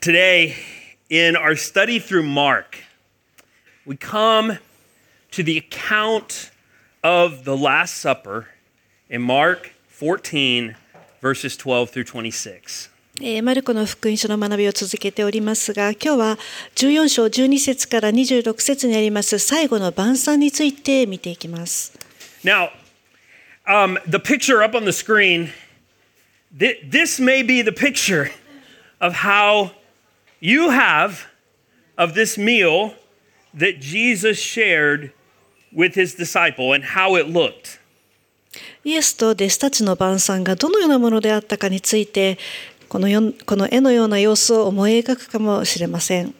Today, in our study through Mark, we come to the account of the Last Supper in Mark 14, verses 12 through 26. マルコの福音書の学びを続けておりますが、今日は14章12節から26節にあります最後の晩餐について見ていきます。 Now, the picture up on the screen, this may be the picture of how you have of this meal that Jesus shared with his disciple and how it looked. イエスと弟子たちの晩餐がどのようなものであったかについて、この絵のような様子を思い描くかもしれません。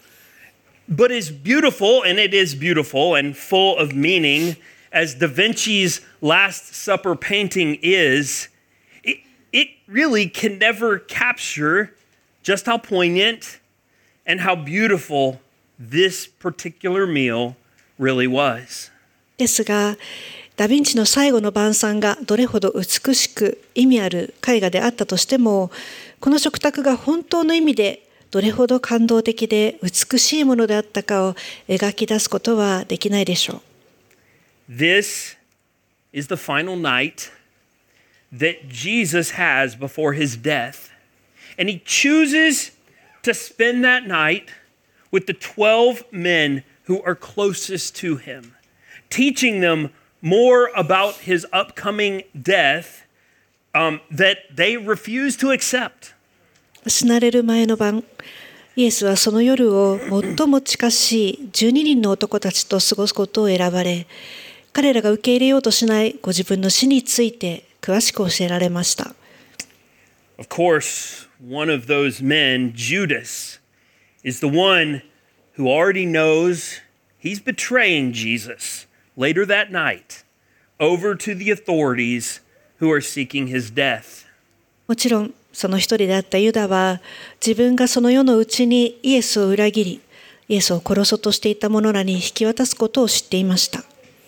But as beautiful, and it is beautiful and full of meaning, as Da Vinci's Last Supper painting is, it really can never capture just how poignant and how beautiful this particular meal really was. ですが、ダ・ヴィンチの最後の晩餐がどれほど美しく意味ある絵画であったとしても、この食卓が本当の意味でどれほど感動的で美しいものであったかを描き出すことはできないでしょう。 This is the final night that Jesus has before his death, and he chooses to spend that night with the 12 men who are closest to him, teaching them more about his upcoming death that they refuse to accept. 死なれる前の晩、イエスはその夜を最も近しい12人の男たちと過ごすことを選ばれ、彼らが受け入れようとしないご自分の死について詳しく教えられました。 Of course, one of those men, Judas, is the one who already knows he's betraying Jesus later that night over to the authorities who are seeking his death. もちろんその一人であったユダは自分がその世のうちにイエスを裏切り、イエスを殺そうとしていた者らに引き渡すことを知っていました。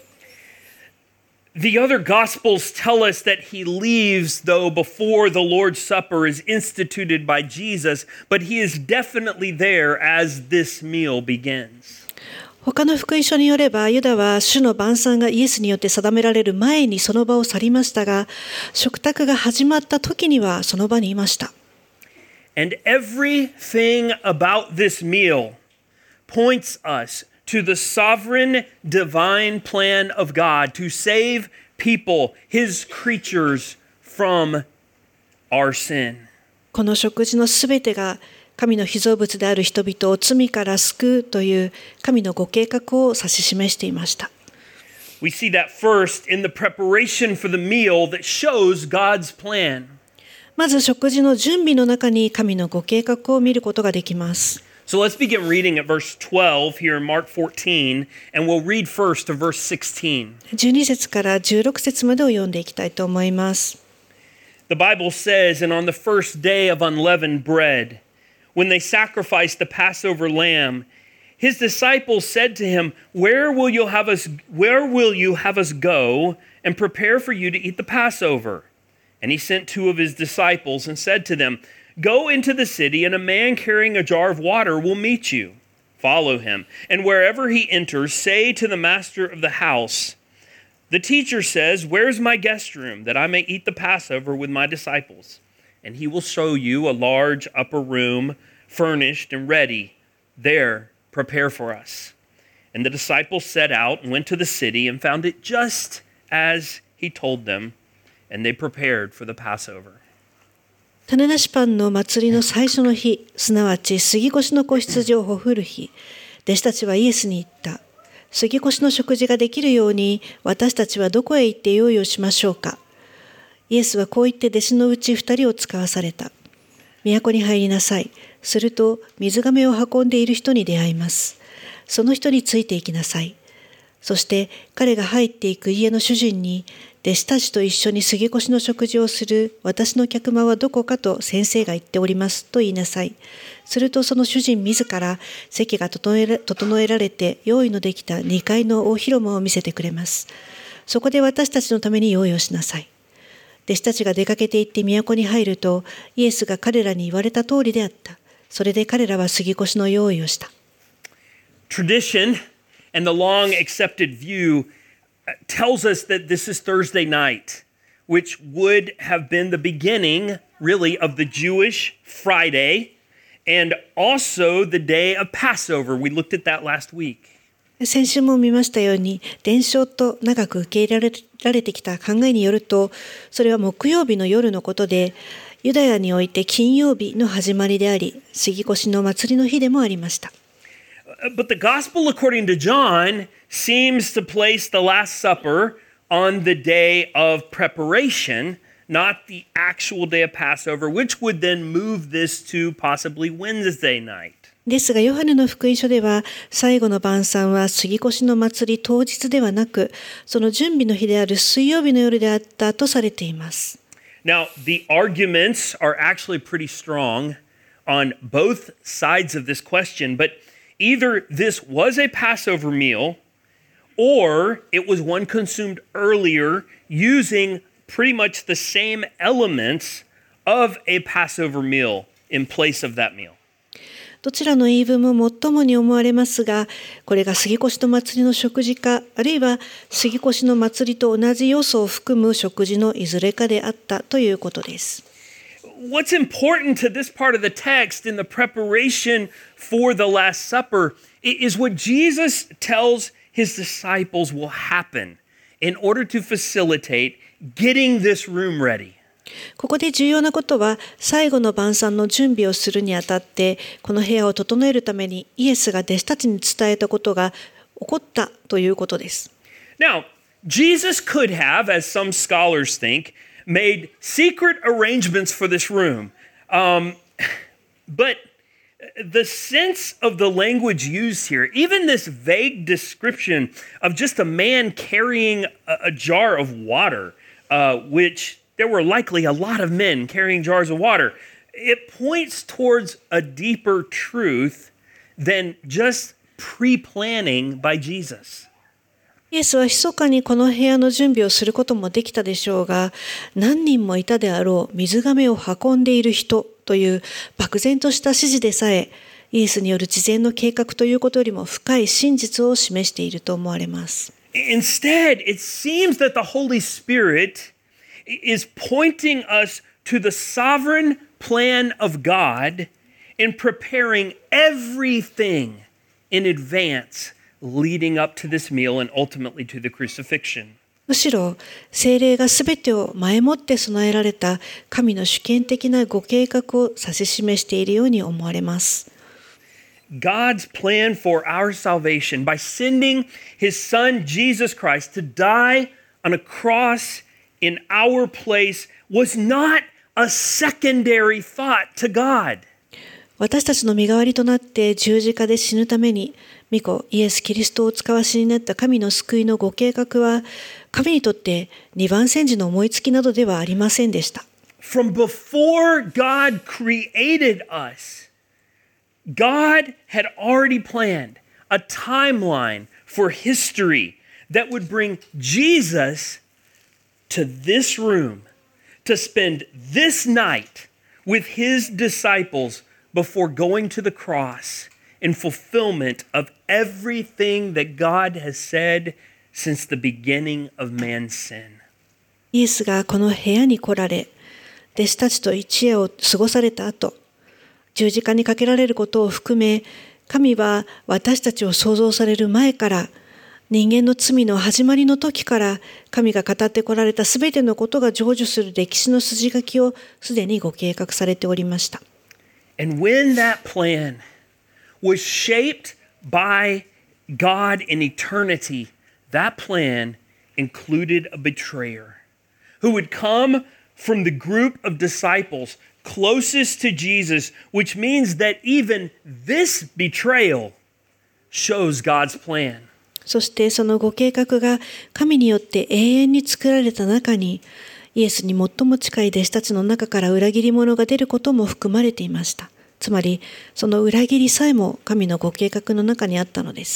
The other Gospels tell us that he leaves, though, before the Lord's Supper is instituted by Jesus, but he is definitely there as this meal begins. 他の福音書によれば、ユダは主の晩餐がイエスによって定められる前にその場を去りましたが、食卓が始まった時にはその場にいました。 And everything about this meal points us to the sovereign divine plan of God to save people, his creatures, from our sin. この食事のすべてが神の被造物である人々を罪から救うという神のご計画を指し示していました。 We see that first in the preparation for the meal that shows God's plan. まず食事の準備の中に神のご計画を見ることができます。 So let's begin reading at verse 12 here in Mark 14, and we'll read first to verse 16. 12節から16節までを読んでいきたいと思います。 The Bible says, "And on the first day of unleavened bread, when they sacrificed the Passover lamb, his disciples said to him, Where will you have us go and prepare for you to eat the Passover? And he sent two of his disciples and said to them, Go into the city, and a man carrying a jar of water will meet you. Follow him, and wherever he enters, say to the master of the house, The teacher says, Where's my guest room, that I may eat the Passover with my disciples? And he will show you a large upper room, furnished and ready. There, prepare for us." And the disciples set out and went to the city and found it just as he told them, and they prepared for the Passover. 種なしパンの祭りの最初の日、すなわち杉越の子羊をほふる日、弟子たちはイエスに言った。杉越の食事ができるように、私たちはどこへ行って用意をしましょうか。イエスはこう言って弟子のうち2人を使わされた。都に入りなさい。すると水がめを運んでいる人に出会います。その人についていきなさい。そして彼が入っていく家の主人に、弟子たちと一緒に杉越の食事をする私の客間はどこかと先生が言っておりますと言いなさい。するとその主人自ら席が整えられて用意のできた2階の大広間を見せてくれます。そこで私たちのために用意をしなさい。弟子たちが出かけて行って都に入ると、イエスが彼らに言われた通りであった。 それで彼らは杉越の用意をした。 Tradition and the long accepted view tells us that this is Thursday night, which would have been the beginning, really, of the Jewish Friday and also the day of Passover. We looked at that last week. 先週も見ましたように、伝承と長く受け入れられてきた考えによると、それは木曜日の夜のことで、ユダヤにおいて金曜日の始まりであり、杉越の祭りの日でもありました。 But the gospel according to John seems to place the Last Supper on the day of preparation, not the actual day of Passover, which would then move this to possibly Wednesday night. ですが、ヨハネの福音書では、最後の晩餐は杉越の祭り当日ではなく、その準備の日である水曜日の夜であったとされています。 Now, the arguments are actually pretty strong on both sides of this question, but either this was a Passover meal or it was one consumed earlier using pretty much the same elements of a Passover meal in place of that meal. どちらの言い分も最もに思われますが、これが杉越の祭りの食事か、あるいは杉越の祭りと同じ要素を含む食事のいずれかであったということです。 What's important to this part of the text in the preparation for the Last Supper is what Jesus tells his disciples will happen in order to facilitate getting this room ready. ここで重要なことは、最後の晩餐の準備をするにあたって、この部屋を整えるためにイエスが弟子たちに伝えたことが起こったということです。 Now, Jesus could have, as some scholars think, made secret arrangements for this room. But the sense of the language used here, even this vague description of just a man carrying a jar of water, which there were likely a lot of men carrying jars of water, it points towards a deeper truth than just pre-planning by Jesus. イエスは密かにこの部屋の準備をすることもできたでしょうが、何人もいたであろう水がめを運んでいる人という漠然とした指示でさえ、イエスによる事前の計画ということよりも深い真実を示していると思われます。 Instead, it seems that the Holy Spirit is pointing us to the sovereign plan of God in preparing everything in advance leading up to this meal and ultimately to the crucifixion. むしろ、聖霊がすべてを前もって備えられた神の主権的なご計画を指し示しているように思われます。 God's plan for our salvation by sending his son Jesus Christ to die on a cross in our place was not a secondary thought to God. 私たちの身代わりとなって十字架で死ぬために、御子イエス・キリストをお使わしになった神の救いのご計画は、神にとって二番煎じの思いつきなどではありませんでした。 From before God created us, God had already planned a timeline for history that would bring Jesus to this room to spend this night with his disciples before going to the cross in fulfillment of everything that God has said since the beginning of man's sin. イエスがこの部屋に来られ、弟子たちと一夜を過ごされた後、十字架にかけられることを含め、神は私たちを創造される前から、人間の罪の始まりの時から神が語ってこられたすべてのことが成就する歴史の筋書きをすでにご計画されておりました。 And when that plan was shaped by God in eternity, that plan included a betrayer who would come from the group of disciples closest to Jesus, which means that even this betrayal shows God's plan. そしてそのご計画が神によって永遠に作られた中に、イエスに最も近い弟子たちの中から裏切り者が出ることも含まれていました。つまり、その裏切りさえも神のご計画の中にあったのです。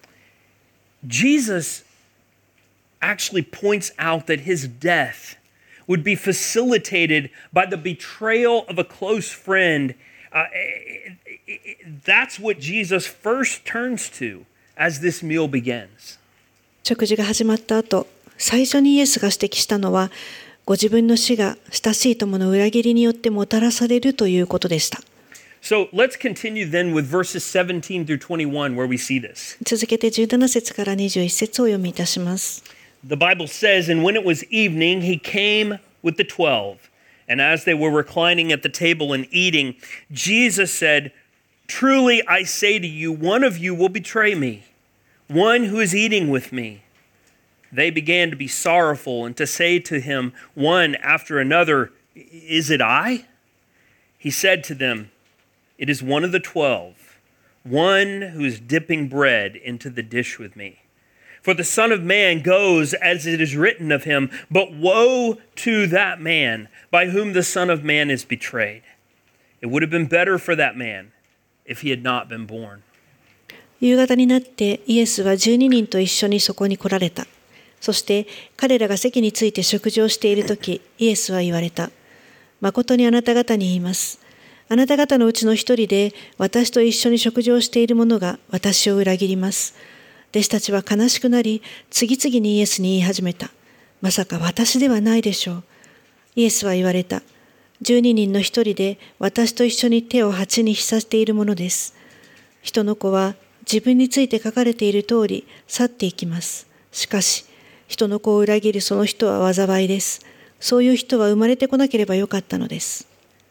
Jesus actually points out that his death would be facilitated by the betrayal of a close friend That's what Jesus first turns to as this meal begins. 食事が始まった後、最初にイエスが指摘したのは、ご自分の死が親しい友の裏切りによってもたらされるということでした。 So let's continue then with verses 17 through 21 where we see this. 続けて17節から21節を読みいたします。 The Bible says, "And when it was evening, he came with the 12. And as they were reclining at the table and eating, Jesus said, 'Truly I say to you, one of you will betray me, one who is eating with me.' They began to be sorrowful and to say to him one after another, 'Is it I?' He said to them, 'It is one of the 12, one who is dipping bread into the dish with me. For the Son of Man goes as it is written of him, but woe to that man by whom the Son of Man is betrayed. It would have been better for that man if he had not been born.'" 夕方になってイエスは12人と一緒にそこに来られた。そして彼らが席について食事をしているとき、イエスは言われた。誠にあなた方に言います。あなた方のうちの一人で私と一緒に食事をしている者が私を裏切ります。弟子たちは悲しくなり、次々にイエスに言い始めた。まさか私ではないでしょう。イエスは言われた。12人の一人で私と一緒に手を鉢に浸しているものです。人の子は自分について書かれている通り去っていきます。しかし、人の子を裏切るその人は災いです。そういう人は生まれてこなければよかったのです。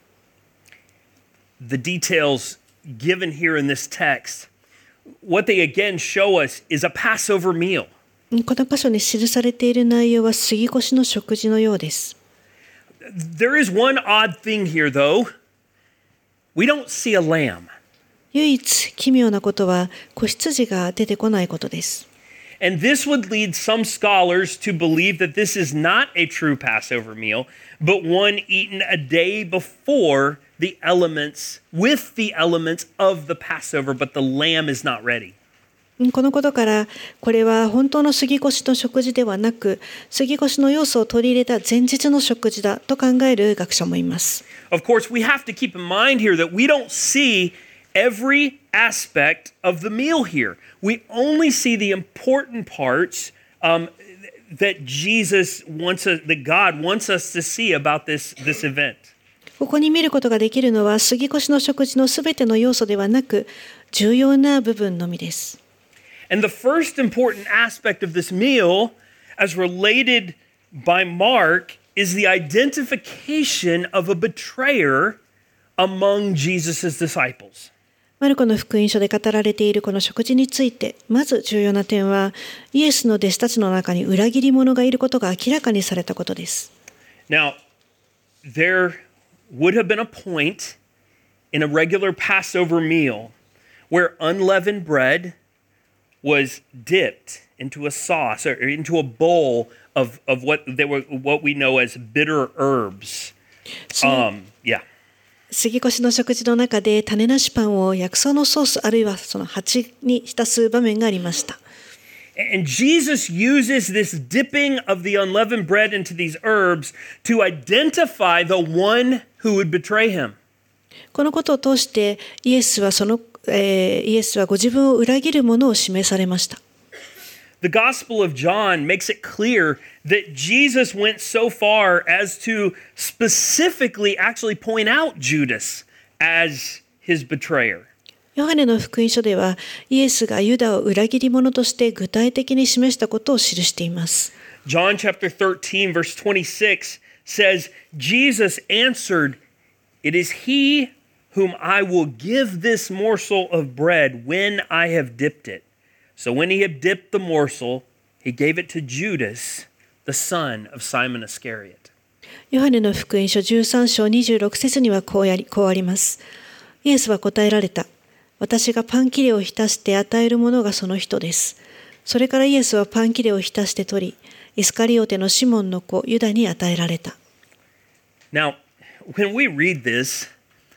The details given here in this text, what they again show us is a Passover meal. この箇所に記されている内容は杉越の食事のようです。 There is one odd thing here, though. We don't see a lamb. 唯一奇妙なことは子羊が出てこないことです。 And this would lead some scholars to believe that this is not a true Passover meal, but one eaten a day before the elements, with the elements of the Passover, but the lamb is not ready. このことから、これは本当の杉越の食事ではなく、杉越の要素を取り入れた前日の食事だと考える学者もいます。 Of course, we have to keep in mind here that we don't see every aspect of the meal here. We only see the important parts that Jesus wants us, that God wants us to see about this event. ここに見ることができるのは、杉越の食事のすべての要素ではなく、重要な部分のみです。 And the first important aspect of this meal, as related by Mark, is the identification of a betrayer among Jesus' disciples. マルコの福音書で語られているこの食事について、まず重要な点は、イエスの弟子たちの中に裏切り者がいることが明らかにされたことです。 Now, there would have been a point in a regular Passover meal where unleavened bread was dipped into a sauce or into a bowl of what we know as bitter herbs. Yeah. 杉越の食事の中で種なしパンを薬草のソースあるいはその鉢に浸す場面がありました。 And Jesus uses this dipping of the unleavened bread into these herbs to identify the one who would betray him. このことを通してイエスはご自分を裏切るものを示されました。 The Gospel of John makes it clear that Jesus went so far as to specifically actually point out Judas as his betrayer. ヨハネの福音書ではイエスがユダを裏切り者として具体的に示したことを記しています。 John chapter 13 verse 26 says, Jesus answered, "It is he whom I will give this morsel of bread when I have dipped it." So when he had dipped the morsel, he gave it to Judas, the son of Simon Iscariot. ヨハネの福音書13章26節にはこうあります。イエスは答えられた。私がパン切れを浸して与えるものがその人です。それからイエスはパン切れを浸して取り、イスカリオテのシモンの子ユダに与えられた。 Now, when we read this,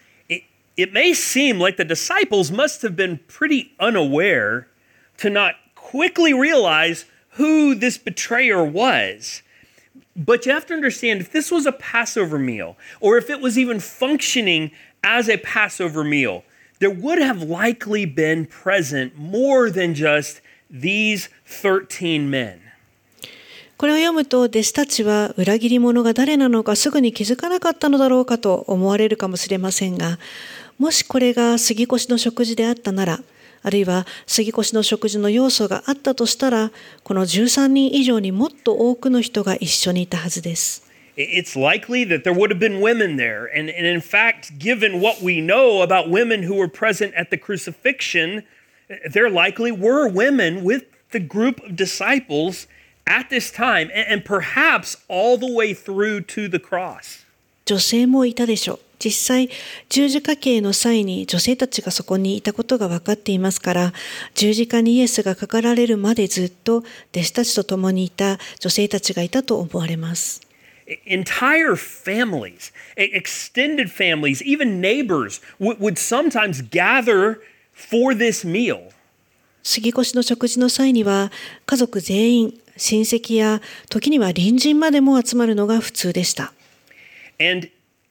it may seem like the disciples must have been pretty unaware to not quickly realize who this betrayer was. But you have to understand, if this was a Passover meal, or if it was even functioning as a Passover meal, there would have likely been present more than just these 13 men. これを読むと、弟子たちは裏切り者が誰なのかすぐに気づかなかったのだろうかと思われるかもしれませんが、もしこれが杉越の食事であったなら、あるいは杉越の食事の要素があったとしたら、この13人以上にもっと多くの人が一緒にいたはずです。 It's likely that there would have been women there. And in fact, given what we know about women who were present at the crucifixion, there likely were women with the group of disciples at this time, and perhaps all the way through to the cross. 女性もいたでしょう。実際、十字架刑の際に女性たちがそこにいたことが分かっていますから、十字架にイエスがかかられるまでずっと弟子たちと共にいた女性たちがいたと思われます。 Entire families, extended families, even neighbors would sometimes gather for this meal. 杉越の食事の際には、家族全員、親戚や時には隣人までも集まるのが普通でした。 And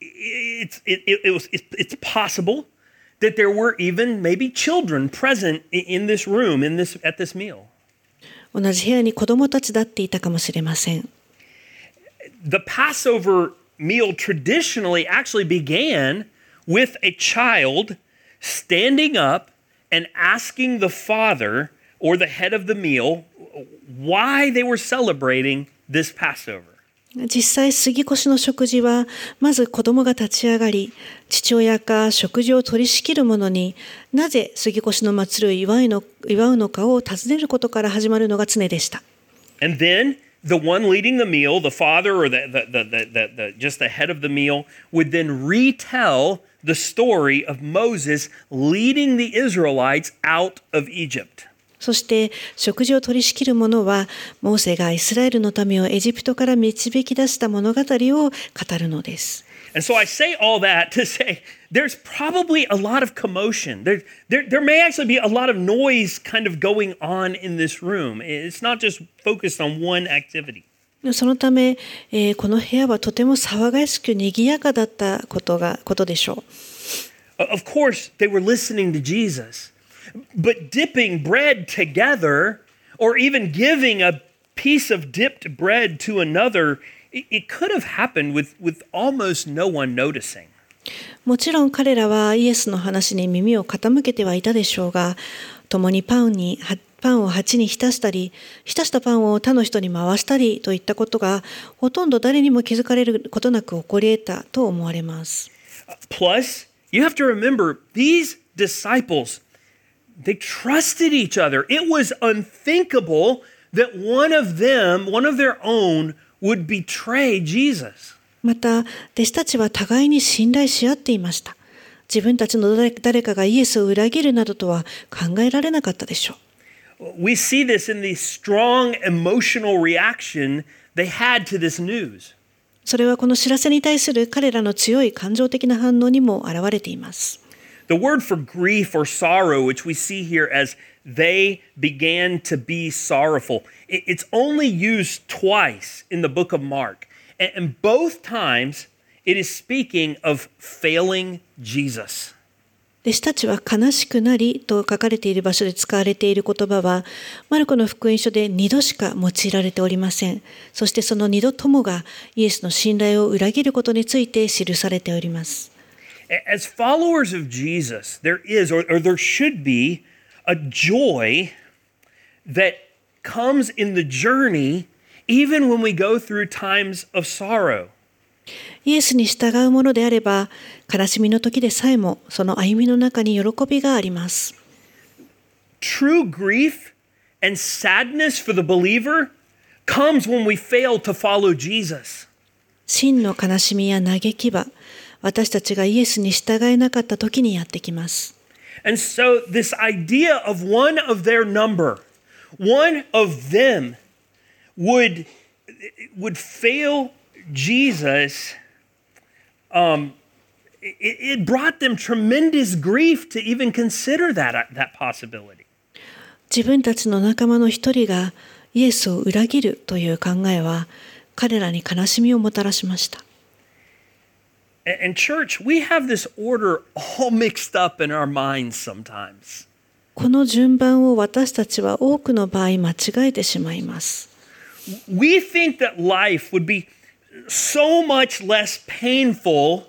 it's possible that there were even maybe children present in this room, at this meal. 同じ部屋に子供たちだっていたかもしれません。 The Passover meal traditionally actually began with a child standing up and asking the father or the head of the meal why they were celebrating this Passover. 実際、杉越の食事は、まず子供が立ち上がり、父親か食事を取り仕切る者になぜ杉越の祭りを祝うのかを尋ねることから始まるのが常でした。 And then the one leading the meal, the father or just the head of the meal, would then retell the story of Moses leading the Israelites out of Egypt. そして食事を取り仕切る者は、モーセがイスラエルの民をエジプトから導き出した物語を語るのです。 And so I say all that to say there's probably a lot of commotion. There may actually be a lot of noise kind of going on in this room. It's not just focused on one activity. そのため、この部屋はとても騒がしく賑やかだったことでしょう。Of course, they were listening to Jesus, but dipping bread together, or even giving a piece of dipped bread to another.It could have happened with almost no one noticing. もちろん彼らはイエスの話に耳を傾けてはいたでしょうが、共にパンを鉢に浸したり、浸したパンを他の人に回したりといったことがほとんど誰にも気づかれることなく起こり得たと思われます。 Plus, you have to remember, these disciples, they trusted each other. It was unthinkable that one of their own, would betray Jesus. また、弟子たちは互いに信頼し合っていました。自分たちの誰かがイエスを裏切るなどとは考えられなかったでしょう。We see this in the strong emotional reaction they had to this news. それはこの知らせに対する彼らの強い感情的な反応にも現れています。 The word for grief or sorrow, which we see here as they began to be sorrowful, it's only used twice in the book of Mark. And both times it is speaking of failing Jesus. 弟子たちは悲しくなりと書かれている場所で使われている言葉は、マルコの福音書で2度しか用いられておりません。そしてその2度ともがイエスの信頼を裏切ることについて記されております。 As followers of Jesus, there is, or there should be, a joy that comes in the journey, even when we go through times of sorrow. イエスに従うものであれば、悲しみの時でさえもその歩みの中に喜びがあります。 True grief and sadness for the believer comes when we fail to follow Jesus. 真の悲しみや嘆きは、私たちがイエスに従えなかった時にやってきます。 And so this idea of one of their number, one of them would fail Jesus, it brought them tremendous grief to even consider that possibility. 自分たちの仲間の一人がイエスを裏切るという考えは、彼らに悲しみをもたらしました。 And church, we have this order all mixed up in our minds sometimes. この順番を私たちは多くの場合間違えてしまいます。 We think that life would be so much less painful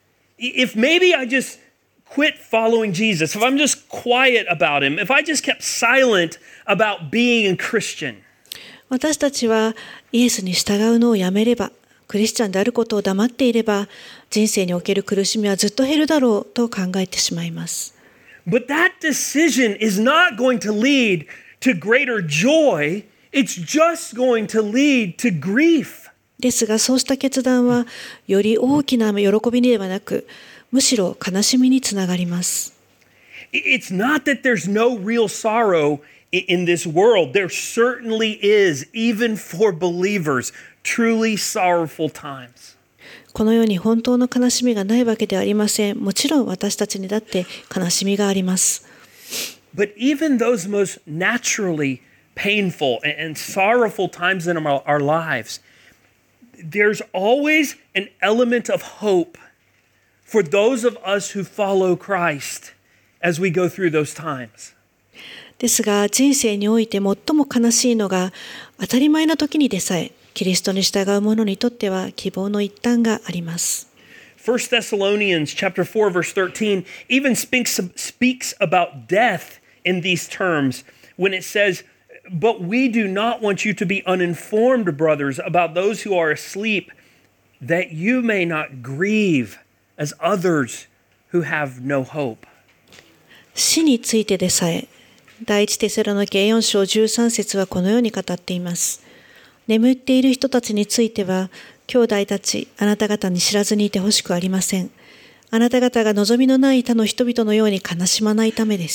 if maybe I just quit following Jesus, if I'm just quiet about him, if I just kept silent about being a Christian. 私たちはイエスに従うのをやめれば、クリスチャンであることを黙っていれば、人生における苦しみはずっと減るだろうと考えてしまいます。 But that decision is not going to lead to greater joy. It's just going to lead to grief. ですが、そうした決断はより大きな喜びではなく、むしろ悲しみにつながります。 It's not that there's no real sorrow in this world. There certainly is, even for believers, truly sorrowful times. この世に本当の悲しみがないわけではありません。もちろん私たちにだって悲しみがあります。 But even those most naturally painful and sorrowful times in our lives, there's always an element of hope for those of us who follow Christ as we go through those times. ですが、人生において最も悲しいのが、当たり前な時にでさえ、キリストに従う者にとっては希望の一端があります。 1 Thessalonians chapter 4 verse 13 even speaks about death in these terms when it says, "But we do not want you to be uninformed, brothers, about those who are asleep, that you may not grieve as others who have no hope." 死についてでさえ、第一テサロニケ4章13節はこのように語っています。眠っている人たちについては、兄弟たち、あなた方に知らずにいてほしくありません。あなた方が望みのない他の人々のように悲しまないためです。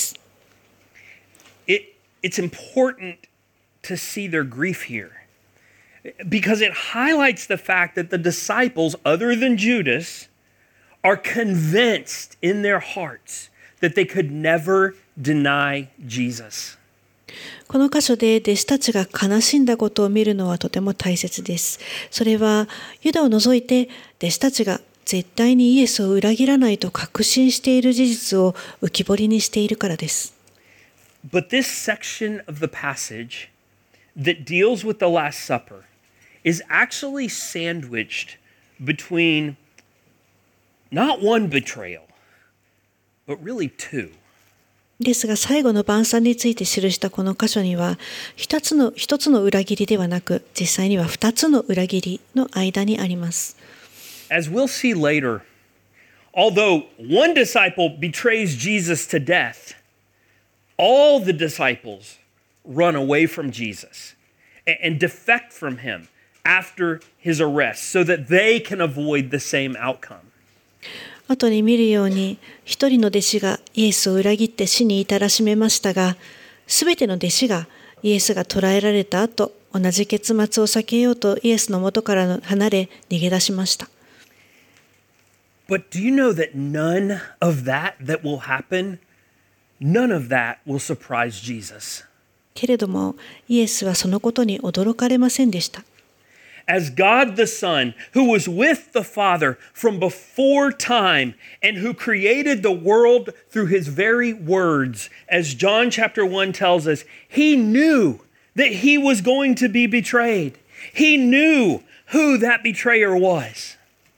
It's important to see their grief here because it highlights the fact that the disciples, other than Judas, are convinced in their hearts that they could never deny Jesus. この箇所で弟子たちが悲しんだことを見るのはとても大切です。それはユダを除いて弟子たちが絶対にイエスを裏切らないと確信している事実を浮き彫りにしているからです。 But this section of the passage that deals with the Last Supper is actually sandwiched between not one betrayal, but really two. ですが最後の晩餐について記したこの箇所には一つの裏切りではなく実際には二つの裏切りの間にあります。 As we'll see later, although one disciple betrays Jesus to death, all the disciples run away from Jesus and defect from him after his arrest so that they can avoid the same outcome. 後に見るように一人の弟子がイエスを裏切って死に至らしめましたが、すべての弟子がイエスが捕らえられた後、同じ結末を避けようとイエスの元から離れ逃げ出しました。 But do you know that none of that will happen? None of that will surprise Jesus. けれどもイエスはそのことに驚かれませんでした。 As God the Son, who was with the Father from before time and who created the world through his very words, as John chapter 1 tells us, he knew that he was going to be betrayed. He knew who that betrayer was.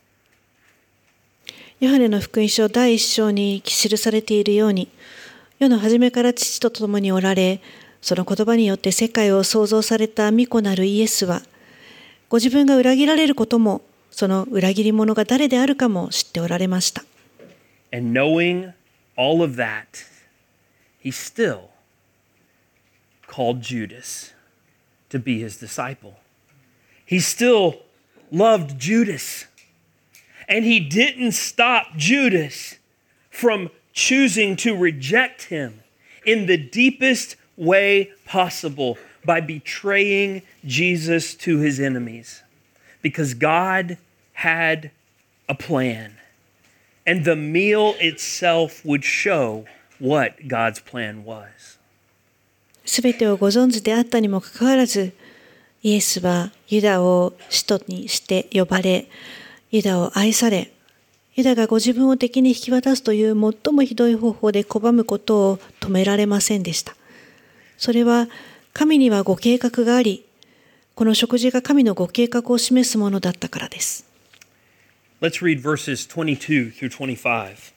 ヨハネの福音書第1章に記されているように、世の初めから父と共におられ、その言葉によって世界を創造された御子なるイエスは、ご自分が裏切られることも、その裏切り者が誰であるかも知っておられました。 And knowing all of that, he still called Judas to be his disciple. He still loved Judas. And he didn't stop Judas from choosing to reject him in the deepest way possible by betraying Jesus to his enemies. Because God had a plan. And the meal itself would show what God's plan was. すべてをご存知であったにもかかわらず、イエスはユダを使徒にして呼ばれ、ユダを愛され、 ユダがご自分を敵に引き渡すという最もひどい方法で拒むことを止められませんでした。それは神にはご計画があり、この食事が神のご計画を示すものだったからです。 Let's read verses 22 through 25.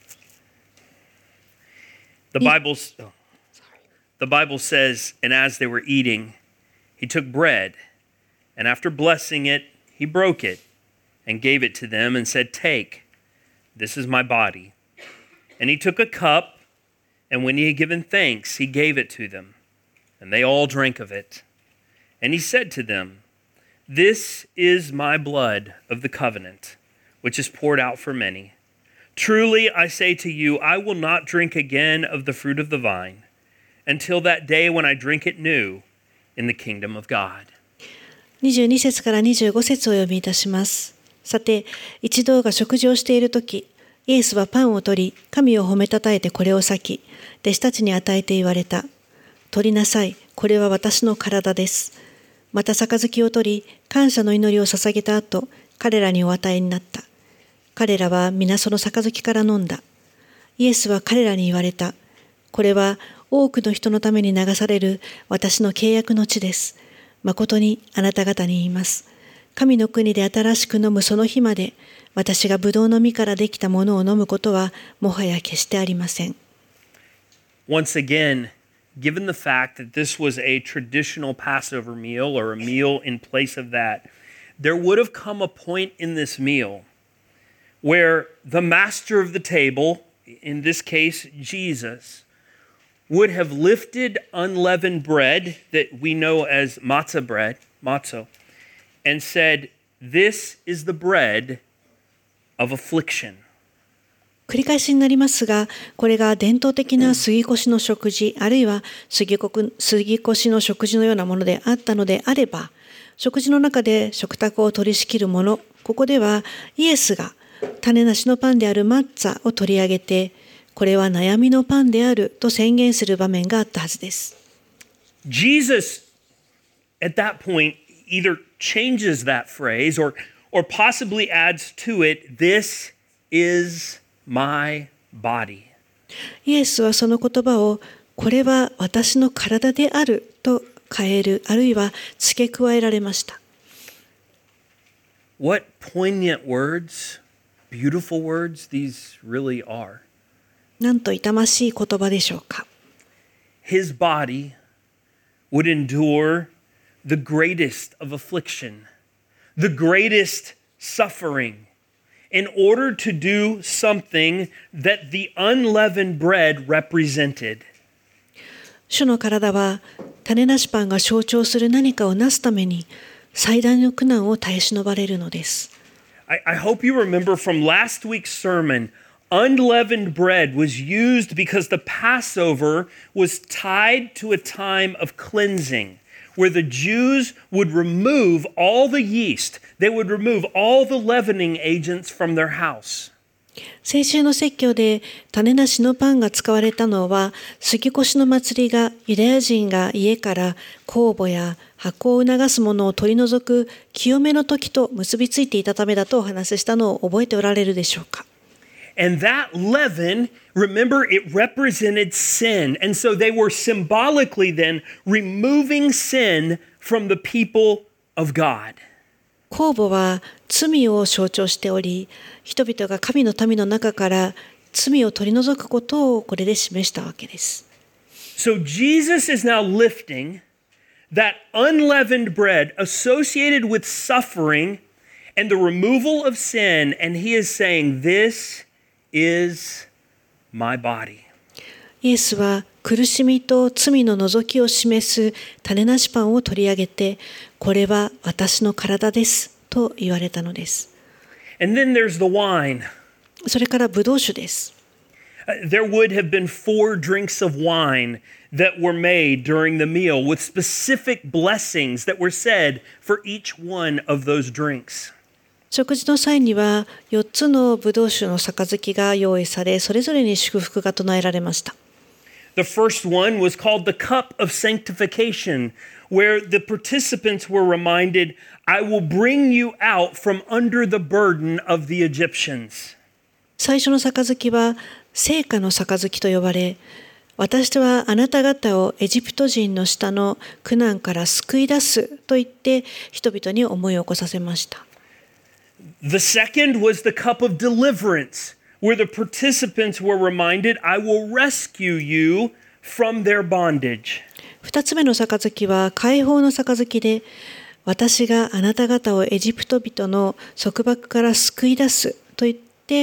The Bible says, and as they were eating, he took bread, and after blessing it, he broke it and gave it to them and said, "Take, this is my body." And he took a cup, and when he had given thanks, he gave it to them, and they all drank of it. And he said to them, "This is my blood of the covenant, which is poured out for many. Truly I say to you, I will not drink again of the fruit of the vine until that day when I drink it new in the kingdom of God." 22節から25節を読みいたします。さて、一同が食事をしているとき、イエスはパンを取り、神を褒めたたえてこれを裂き、弟子たちに与えて言われた。取りなさい、これは私の体です。また杯を取り、感謝の祈りを捧げた後、彼らにお与えになった。彼らは皆その杯から飲んだ。イエスは彼らに言われた。これは多くの人のために流される私の契約の血です。誠にあなた方に言います。神の国で新しく飲むその日まで、私がブドウの実からできたものを飲むことはもはや決してありません。 Once again, given the fact that this was a traditional Passover meal or a meal in place of that, there would have come a point in this meal where the master of the table, in this case Jesus, would have lifted unleavened bread that we know as matzah bread, matzo, and said, "This is the bread of affliction." 繰り返しになりますが、これが伝統的な杉越の食事、あるいは杉越の食事のようなものであったのであれば、食事の中で食卓を取り仕切るもの、ここではイエスが種なしのパンであるマッツァを取り上げて、これは悩みのパンであると宣言する場面があったはずです。 Jesus, at that point, either changes that phrase or possibly adds to it, "This is my body." イエスはその言葉を、これは私の体であると変える、あるいは付け加えられました。 What poignant words, beautiful words these really are. なんと痛ましい言葉でしょうか。 His body would endure the greatest of affliction, the greatest suffering, in order to do something that the unleavened bread represented. 主の体は種なしパンが象徴する何かをなすために最大の苦難を耐え忍ばれるのです。 I hope you remember from last week's sermon, unleavened bread was used because the Passover was tied to a time of cleansing, where the Jews would remove all the yeast. They would remove all the leavening agents from their house. 先週の説教で種なしのパンが使われたのは、杉越の祭りがユダヤ人が家から酵母や発酵を促すものを取り除く清めの時と結びついていたためだとお話ししたのを覚えておられるでしょうか。 And that leaven, remember, it represented sin. And so they were symbolically then removing sin from the people of God. 酵母は罪を象徴しており、人々が神の民の中から罪を取り除くことをこれで示したわけです。 So Jesus is now lifting that unleavened bread associated with suffering and the removal of sin, and he is saying, "This is my body." イエスは苦しみと罪の除きを示す種なしパンを取り上げて、これは私の体ですと言われたのです。 And then there's the wine. それからブドウ酒です。 There would have been 4 drinks of wine that were made during the meal with specific blessings that were said for each one of those drinks. 食事の際には4つのブドウ酒の杯が用意され、それぞれに祝福が唱えられました。 The first one was called the cup of sanctification, where the participants were reminded, "I will bring you out from under the burden of the Egyptians." 最初の杯は聖火の杯と呼ばれ、私はあなた方をエジプト人の下の苦難から救い出すと言って人々に思い起こさせました。 The second was the cup of deliverance, where the participants were reminded, I will rescue you from their bondage. 二つ目の杯は解放の杯で、私があなた方をエジプト人の束縛から救い出すと言って、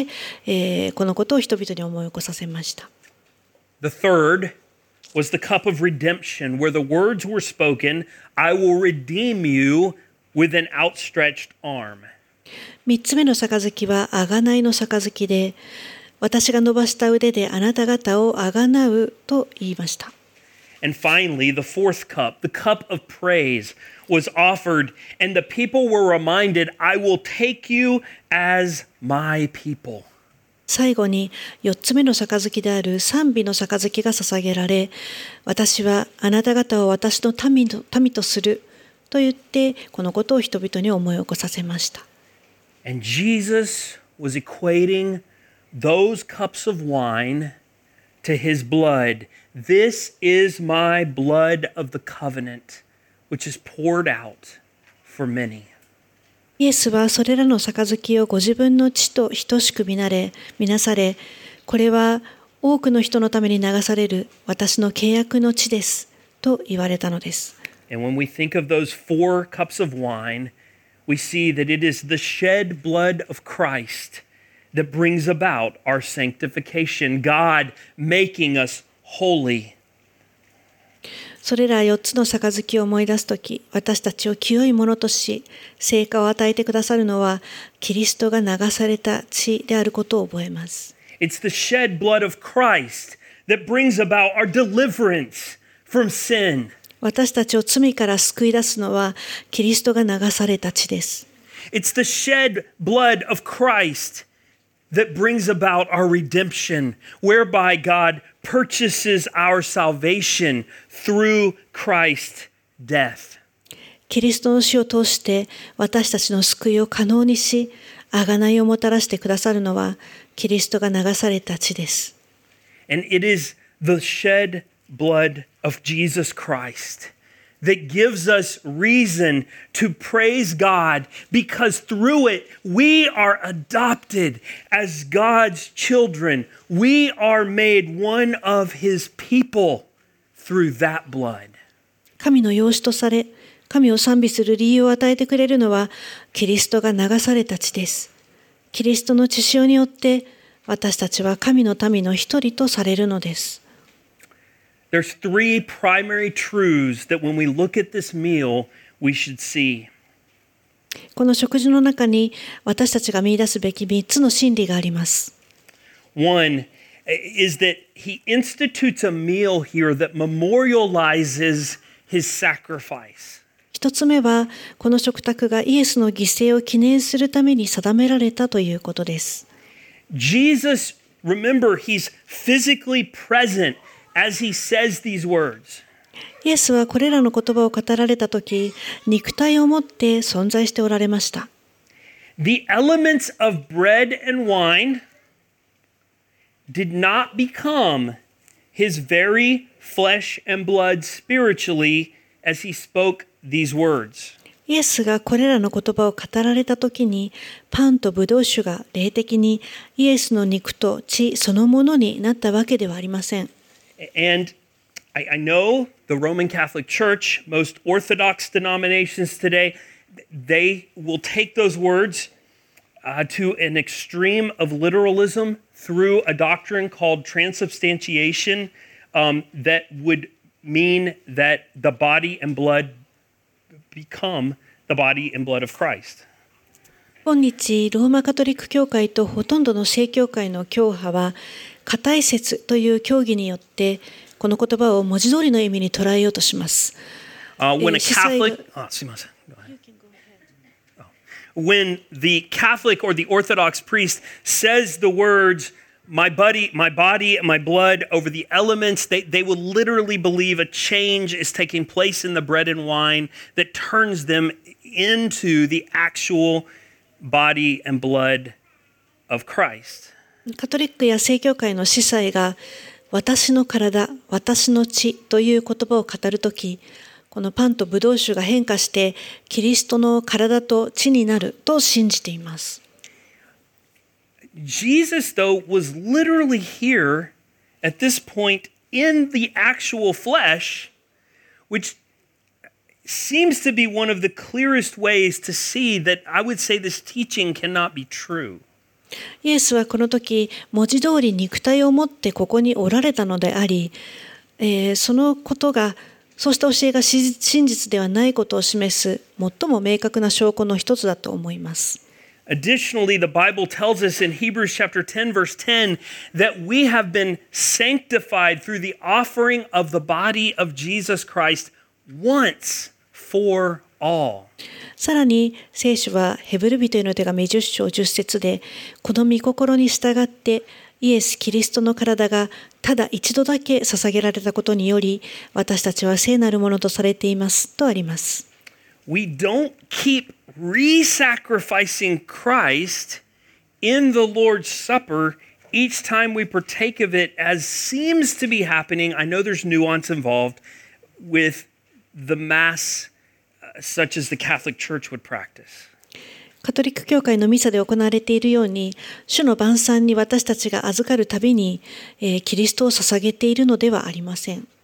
このことを人々に思い起こさせました。 The third was the cup of redemption, where the words were spoken, I will redeem you with an outstretched arm. 三つ目の杯は贖いの杯で、私が伸ばした腕であなた方を贖うと言いました。 And finally, the fourth cup, the cup of praise, was offered, and the people were reminded, I will take you as my people. 最後に4つ目の杯である賛美の杯が捧げられ、私はあなた方を私の民とすると言って、このことを人々に思い起こさせました。 And Jesus was equating those cups of wine to his blood. This is my blood of the covenant, which is poured out for many. イエスはそれらの杯をご自分の血と等しく見なされ、これは多くの人のために流される私の契約の血ですと言われたのです。 And when we think of those 4 cups of wine, we see that it is the shed blood of Christ that brings about our sanctification, God making us holy. それら4つの杯を思い出すとき、私たちを清いものとし、聖火を与えてくださるのは、キリストが流された血であることを覚えます。 It's the shed blood of Christ that brings about our deliverance from sin. 私たちを罪から救い出すのは、キリストが流された血です。 It's the shed blood of Christ that brings about our redemption, whereby God purchases our salvation through Christ's death. キリストの死を通して私たちの救いを可能にし、贖いをもたらしてくださるのはキリストが流された血です。 And it is the shed blood of Jesus Christ that gives us reason to praise God, because through it we are adopted as God's children. We are made one of his people through that blood. 神の養子とされ、神を賛美する理由を与えてくれるのはキリストが流された血です。キリストの血潮によって私たちは神の民の一人とされるのです。 There's 3 primary truths that when we look at this meal, we should see. この食事の中に私たちが見出すべき3つの真理があります。 One is that he institutes a meal here that memorializes his sacrifice. 一つ目は、この食卓がイエスの犠牲を記念するために定められたということです。 Jesus, remember, he's physically present as he says these words. イエスはこれらの言葉を語られたとき、肉体をもって存在しておられました。 The elements of bread and wine did not become his very flesh and blood spiritually as he spoke these words. イエスがこれらの言葉を語られたときに、パンとブドウ酒が霊的にイエスの肉と血そのものになったわけではありません。 And I know the Roman Catholic Church, most Orthodox denominations today, they will take those words to an extreme of literalism through a doctrine called transubstantiation that would mean that the body and blood become the body and blood of Christ. 今日、ローマカトリック教会とほとんどの正教会の教派は、過体説という教義によって、この言葉を文字通りの意味に捉えようとします。 When the Catholic or the Orthodox priest says the words, my body, and my blood over the elements, they will literally believe a change is taking place in the bread and wine that turns them into the actual body and blood of Christ. カトリックや正教会の司祭が私の体、私の血という言葉を語るとき、このパンとブドウ酒が変化してキリストの体と血になると信じています。 Jesus, though, was literally here at this point in the actual flesh, which seems to be one of the clearest ways to see that I would say this teaching cannot be true. イエスはこの時、文字通り肉体を持ってここにおられたのであり、そのことが、そうした教えが真実ではないことを示す最も明確な証拠の一つだと思います。 Additionally, the Bible tells us in Hebrews chapter 10, verse 10, that we have been sanctified through the offering of the body of Jesus Christ once for all. さらに聖書はヘブル人への手紙10章10節で、この御心に従ってイエス・キリストの体がただ一度だけ捧げられたことにより、私たちは聖なるものとされていますとあります。 We don't keep re-sacrificing Christ in the Lord's Supper each time we partake of it, as seems to be happening. I know there's nuance involved with the Mass, such as the Catholic Church would practice. カトリック教会のミサで行われているように、主の晩餐に私たちが預かるたびに、キリストを捧げているのではありません。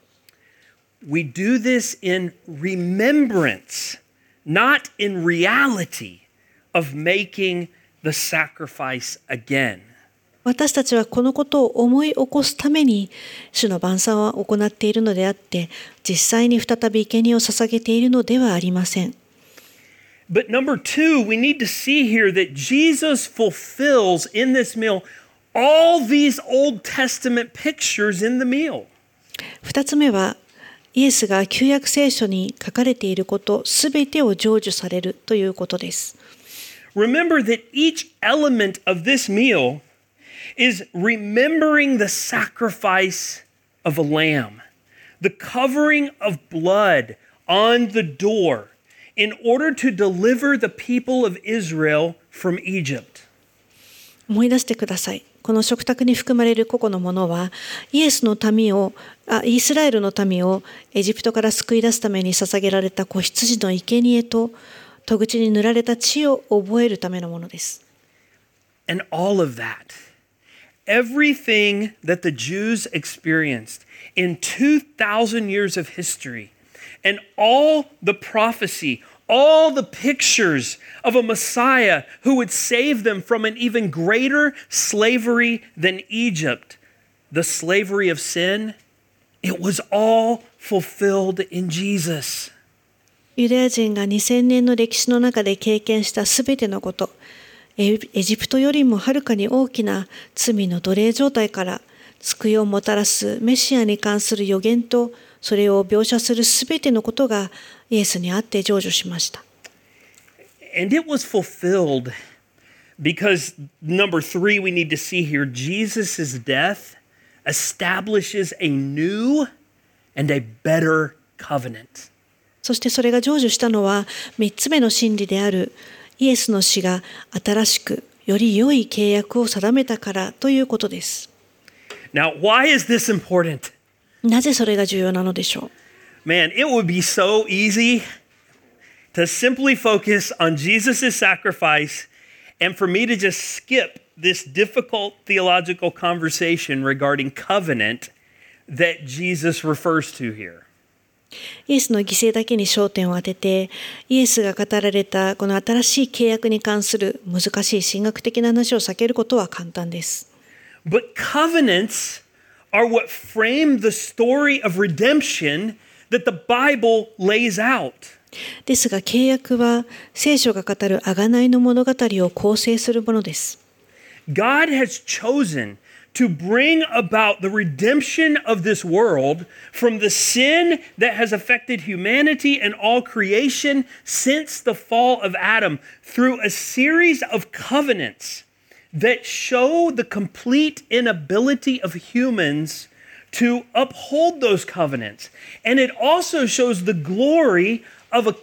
We do this in remembrance, not in reality, of making the sacrifice again. 私たちはこのことを思い起こすために主の晩餐を行っているのであって、実際に再び生贄を捧げているのではありません。 But number two, we need to see here that Jesus fulfills in this meal all these Old Testament pictures in the meal. 2つ目は、イエスが旧約聖書に書かれていることすべてを成就されるということです。 Remember that each element of this meal is remembering the sacrifice of a lamb, the covering of blood on the door in order to deliver the people of Israel from Egypt. 思い出してください。この食卓に含まれる個々のものは、イスラエルの民をエジプトから救い出すために捧げられた子羊の生贄と戸口に塗られた血を覚えるためのものです。 And all of that, everything that the Jews experienced in 2,000 years of history, and all the prophecy, all the pictures of a Messiah who would save them from an even greater slavery than Egypt, the slavery of sin, it was all fulfilled in Jesus. ユダヤ人が2000年の歴史の中で経験したすべてのこと、エジプトよりもはるかに大きな罪の奴隷状態から救いをもたらすメシアに関する予言と、それを描写するすべてのことがイエスにあって成就しました。 And it was fulfilled because, number three, we need to see here, Jesus' death establishes a new and a better covenant. そしてそれが成就したのは3つ目の真理であるイエスの死が新しくより良い契約を定めたからということです。 Now, why is this important? なぜそれが重要なのでしょう。 Man, it would be so easy to simply focus on Jesus' sacrifice and for me to just skip this difficult theological conversation regarding covenant that Jesus refers to here. イエスの犠牲だけに焦点を当てて、イエスが語られたこの新しい契約に関する難しい神学的な話を避けることは簡単です。 But covenants are what frame the story of redemption that the Bible lays out. ですが契約は聖書が語る贖いの物語を構成するものです。 God has chosen to bring about the redemption of this world from the sin that has affected humanity and all creation since the fall of Adam through a series of covenants that show the complete inability of humans to uphold those covenants. And it also shows the glory of a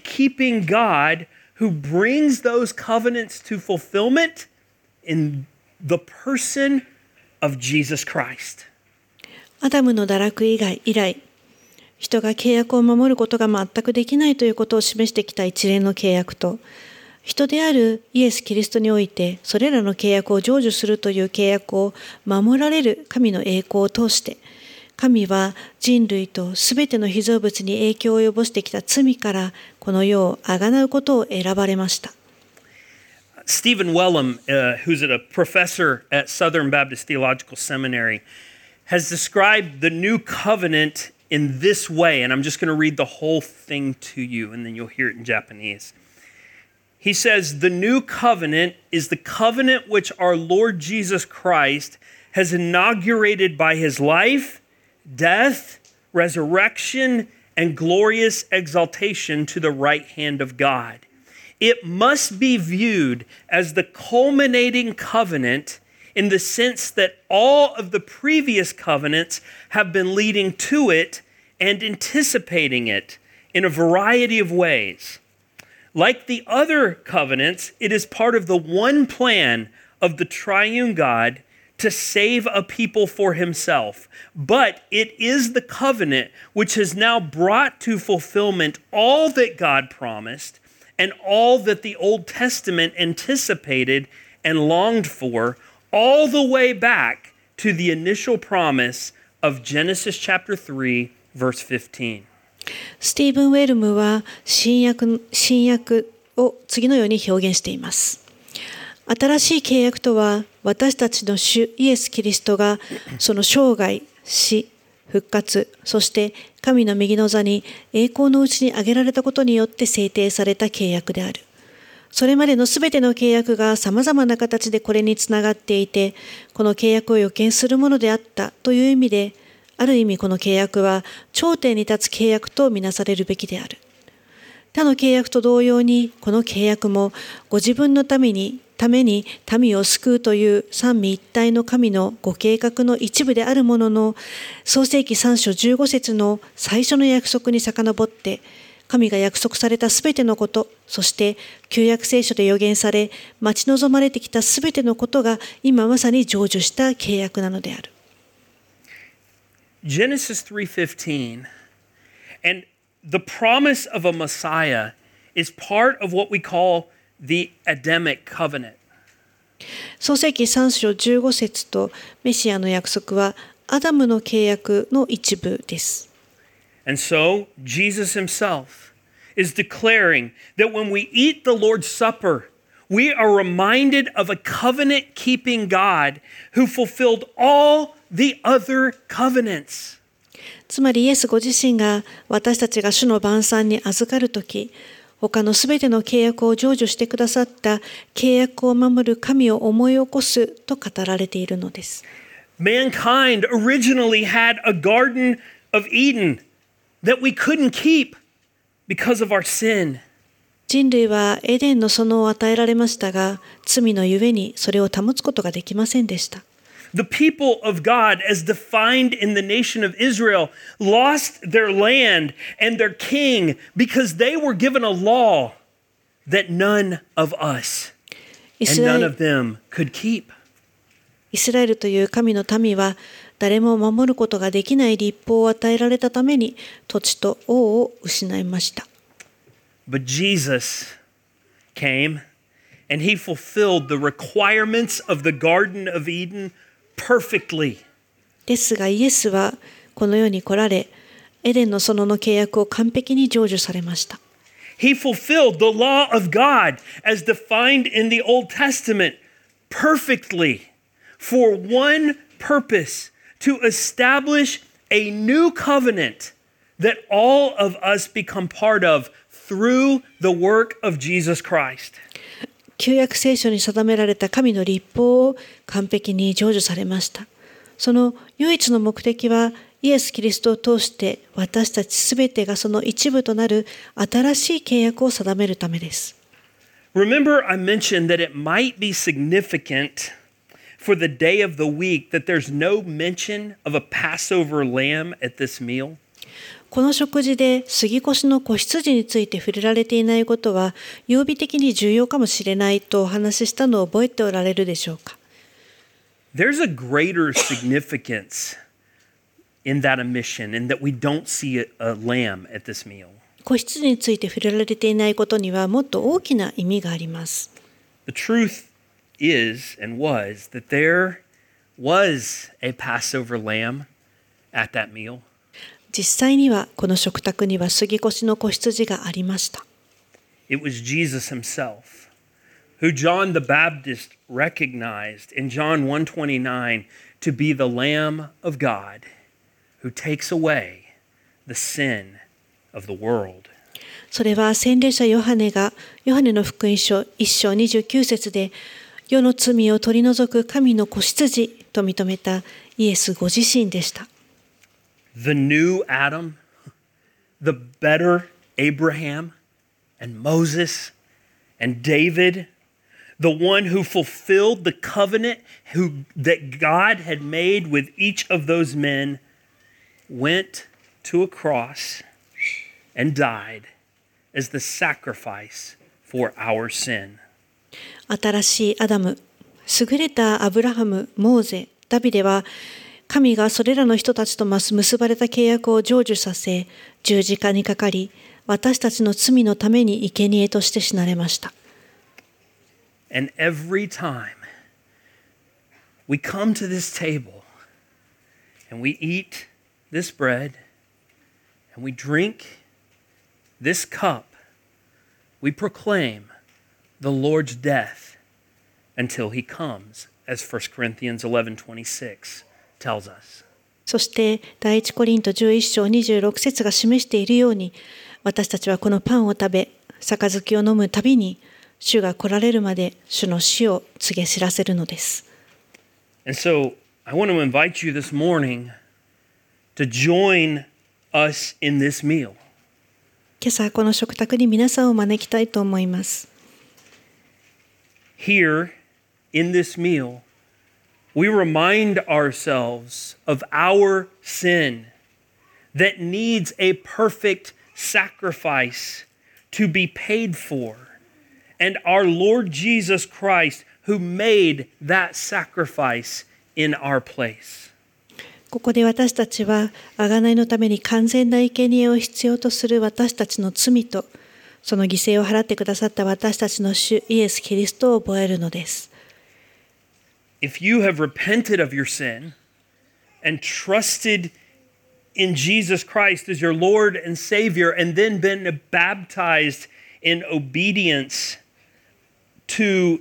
covenant-keeping God who brings those covenants to fulfillment in the person of Jesus Christ. アダムの堕落以来、人が契約を守ることが全くできないということを示してきた一連の契約と、人であるイエス・キリストにおいてそれらの契約を成就するという契約を守られる神の栄光を通して、神は人類とすべての被造物に影響を及ぼしてきた罪からこの世をあがなうことを選ばれました。 Stephen Wellum, who's a professor at Southern Baptist Theological Seminary, has described the new covenant in this way, and I'm just going to read the whole thing to you, and then you'll hear it in Japanese. He says, the new covenant is the covenant which our Lord Jesus Christ has inaugurated by his life, death, resurrection, and glorious exaltation to the right hand of God. It must be viewed as the culminating covenant in the sense that all of the previous covenants have been leading to it and anticipating it in a variety of ways. Like the other covenants, it is part of the one plan of the triune God to save a people for himself. But it is the covenant which has now brought to fulfillment all that God promised and all that the Old Testament anticipated and longed for, all the way back to the initial promise of Genesis chapter 3, verse 15. スティーブン・ウェルムは新約を次のように表現しています。新しい契約とは、私たちの主イエス・キリストがその生涯、死、復活、そして神の右の座に栄光のうちに挙げられたことによって制定された契約である。それまでのすべての契約がさまざまな形でこれにつながっていて、この契約を予見するものであったという意味で、ある意味この契約は頂点に立つ契約とみなされるべきである。他の契約と同様に、この契約もご自分のために民を救うという三位一体の神のご計画の一部であるものの、創世記3章15節の最初の約束に遡って、神が約束されたすべてのこと、そして旧約聖書で予言され、待ち望まれてきたすべてのことが今まさに成就した契約なのである。 Genesis 3:15 and the promise of a Messiah is part of what we call the Adamic covenant. 創世記3章15節とメシアの約束はアダムの契約の一部です。 And so Jesus himself is declaring that when we eat the Lord's Supper, we are reminded of a covenant-keeping God who fulfilled all the other covenants. つまりイエスご自身が私たちが主の晩餐に預かるとき、他のすべての契約を成就してくださった契約を守る神を思い起こすと語られているのです。 Mankind originally had a Garden of Eden that we couldn't keep because of our sin. 人類はエデンの園を与えられましたが、罪のゆえにそれを保つことができませんでした。 The people of God, as defined in the nation of Israel, lost their land and their king because they were given a law that none of us and none of them could keep. イスラエルという神の民は誰も守ることができない律法を与えられたために土地と王を失いました。 But Jesus came and he fulfilled the requirements of the Garden of Eden perfectly. ですがイエスはこの世に来られ、エデンの園の契約を完璧に成就されました。 He fulfilled the law of God as defined in the Old Testament perfectly for one purpose, to establish a new covenant that all of us become part of through the work of Jesus Christ. 旧約聖書に定められた神の律法を完璧に成就されました。その唯一の目的は、イエス・キリストを通して私たちすべてがその一部となる新しい契約を定めるためです。 Remember, I mentioned that it might be significant for the day of the week that there's no mention of a Passover lamb at this meal. この食事で杉越の子羊について触れられていないことは曜日的に重要かもしれないとお話ししたのを覚えておられるでしょうか。 there's a greater significance in that omission and that we don't see a lamb at this meal. 子羊について触れられていないことにはもっと大きな意味があります。 The truth is and was that there was a Passover lamb at that meal. 実際にはこの食卓には杉越の子羊がありました。 It was Jesus himself, who John the Baptist recognized in John 1:29 to be the Lamb of God who takes away the sin of the world. それは洗礼者ヨハネがヨハネの福音書1章29節で世の罪を取り除く神の子羊と認めたイエスご自身でした。 The new Adam, the better Abraham and Moses and David, the one who fulfilled the covenant that God had made with each of those men, went to a cross and died as the sacrifice for our sin. 新しいアダム、優れたアブラハム、モーゼ、ダビデは神がそれらの人たちと結ばれた契約を成就させ、十字架にかかり、私たちの罪のために生贄として死なれました。 And every time we come to this table and we eat this bread and we drink this cup, we proclaim the Lord's death until he comes, as 1 Corinthians 11:26 tells us. そして第一コリント11章26節が示しているように、私たちはこのパンを食べ、杯を飲むたびに、主が来られるまで主の死を告げ知らせるのです。 And so I want to invite you this morning to join us in this meal. 今朝この食卓に皆さんを招きたいと思います。 Here in this meal, we remind ourselves of our sin that needs a perfect sacrifice to be paid for, and our Lord Jesus Christ who made that sacrifice in our place. ここで私たちは贖いのために完全な生贄を必要とする私たちの罪と、その犠牲を払ってくださった私たちの主イエス・キリストを覚えるのです。 If you have repented of your sin and trusted in Jesus Christ as your Lord and Savior, and then been baptized in obedience to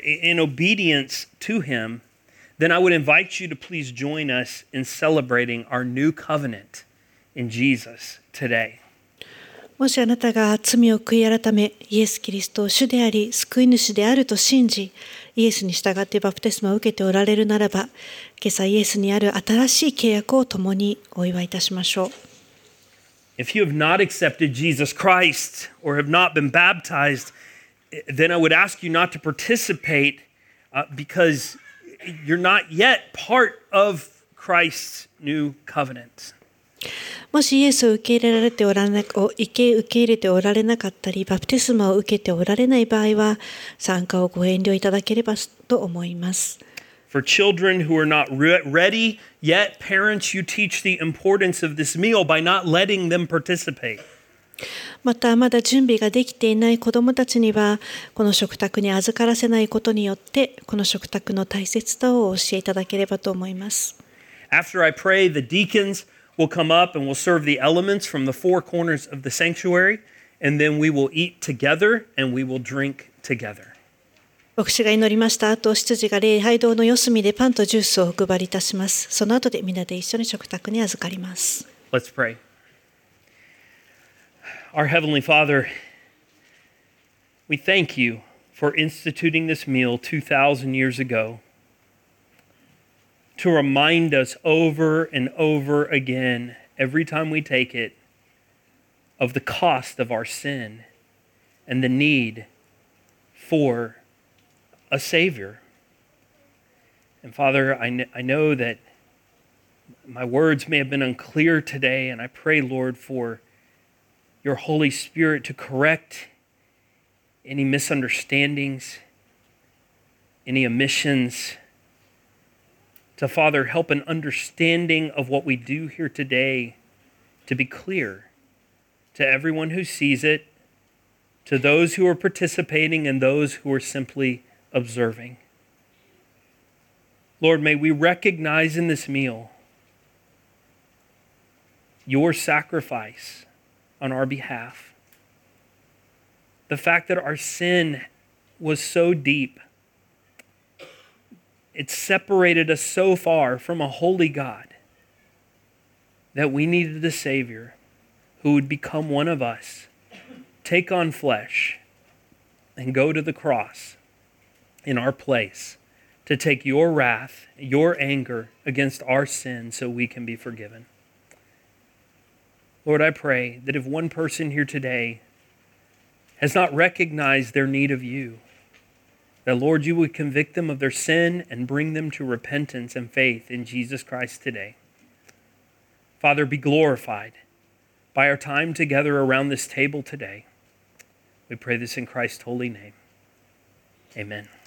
him, then I would invite you to please join us in celebrating our new covenant in Jesus today. もしあなたが罪を悔い改め、イエス・キリストを主であり、救い主であると信じ、イエスに従ってバプテスマを受けておられるならば、今朝イエスにある新しい契約を共にお祝いいたしましょう。 If you have not accepted Jesus Christ or have not been baptized, then I would ask you not to participate because you're not yet part of Christ's new covenant. もしイエスを受け入れておられなかったり、バプテスマを受けておられない場合は、参加をご遠慮いただければと思います。 For children who are not ready yet, parents, you teach the importance of this meal by not letting them participate. また、まだ準備ができていない子どもたちには、この食卓に預からせないことによって、この食卓の大切さをお教えいただければと思います。 After I pray, the deacons will come up and will serve the elements from the four corners of the sanctuary, and then we will eat together and we will drink together. 牧師が祈りました後、執事が礼拝堂の四隅でパンとジュースをお配りいたします。その後でみんなで一緒に食卓に預かります。 Let's pray. Our Heavenly Father, we thank you for instituting this meal 2,000 years ago to remind us over and over again, every time we take it, of the cost of our sin and the need for a Savior. And Father, I know that my words may have been unclear today, and I pray, Lord, for your Holy Spirit to correct any misunderstandings, any omissions, to, Father, help an understanding of what we do here today to be clear to everyone who sees it, to those who are participating and those who are simply observing. Lord, may we recognize in this meal your sacrifice on our behalf. The fact that our sin was so deep, it separated us so far from a holy God that we needed a Savior who would become one of us, take on flesh, and go to the cross in our place to take your wrath, your anger against our sin so we can be forgiven. Lord, I pray that if one person here today has not recognized their need of you, that, Lord, you would convict them of their sin and bring them to repentance and faith in Jesus Christ today. Father, be glorified by our time together around this table today. We pray this in Christ's holy name. Amen.